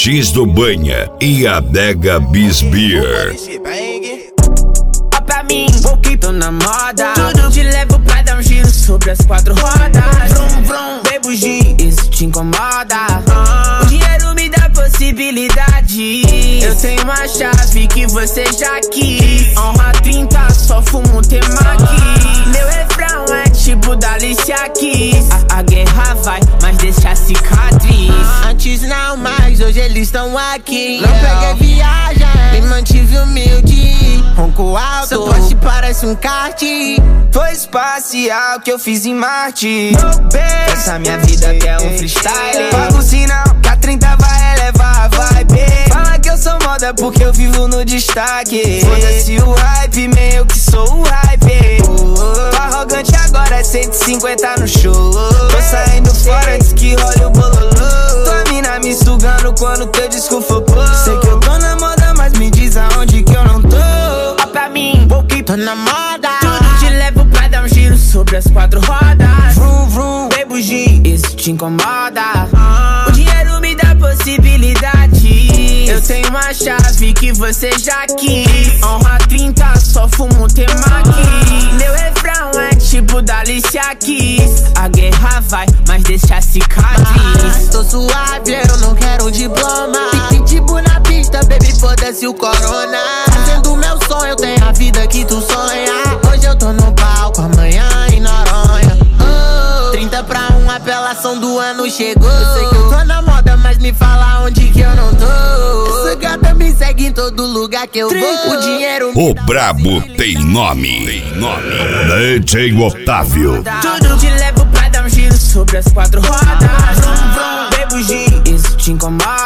X do Banha e Adega Bis Beer. Ó pra mim, porque tô na moda. Tudo te levo pra dar um giro sobre as quatro rodas. Vrum, vrum, bebo gin, isso te incomoda. O dinheiro me dá possibilidade. Eu tenho uma chave que você já quis. Honra 30, só fumo temaki. Meu refrão é tipo da Alicia Keys. A guerra vai, mas deixa a cicatriz. Antes não, mas hoje eles estão aqui. Não peguei viagem, me mantive humilde. Ronco alto, seu poste parece um kart. Foi espacial que eu fiz em Marte. Essa minha vida que é um freestyle. Paga o sinal que a 30 vai elevar a vibe. Fala que eu sou moda porque eu vivo no destaque. Foda-se o hype, meio que sou o hype. Tô arrogante agora, é 150 no show. Tô saindo fora antes que role o bololô. Tua mina me sugando quando teu disco for pô. Sei que eu tô na moda, mas me diz aonde que eu não tô. Ó pra mim, porque Tô na moda. tudo te levo pra dar um giro sobre as quatro rodas. Vrum, vrum, bebo gin, isso te incomoda. O dinheiro me dá possibilidade. Eu tenho uma chave que você já quis. Honra 30, só fumo temaki. Meu refrão é tipo da Alicia Keys. A guerra vai, mas deixa a cicatriz. Tô suave, eu não quero um diploma. Pitbull na pista, baby, foda-se o corona. Fazendo meu sonho, eu tenho a vida que tu sonha. Hoje eu tô no palco, amanhã em Noronha. 30 pra 1, a apelação do ano chegou. Eu sei que eu tô na moda, mas me fala onde que eu não tô. Essa gata me segue em todo lugar que eu vou. O dinheiro O brabo tem nome. DJ Otávio. Tudo te levo pra dar um giro sobre as quatro rodas. Vrum, vrum, bebo gin, isso te incomoda.